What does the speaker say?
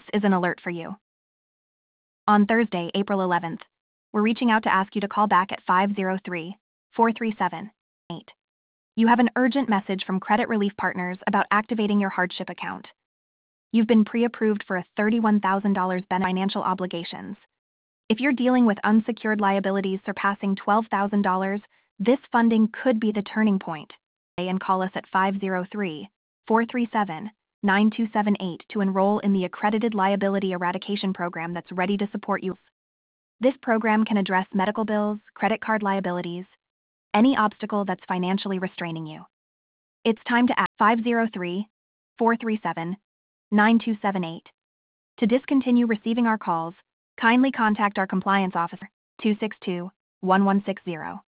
is an alert for you. On Thursday, April 11th, we're reaching out to ask you to call back at 503-437-8. You have an urgent message from Credit Relief Partners about activating your hardship account. You've been pre-approved for a $31,000 financial obligations. If you're dealing with unsecured liabilities surpassing $12,000, this funding could be the turning point. And call us at 503-437-9278 to enroll in the Accredited Liability Eradication Program that's ready to support you. This program can address medical bills, credit card liabilities, any obstacle that's financially restraining you. It's time to ask 503-437-9278. To discontinue receiving our calls, kindly contact our compliance officer, 262-1160.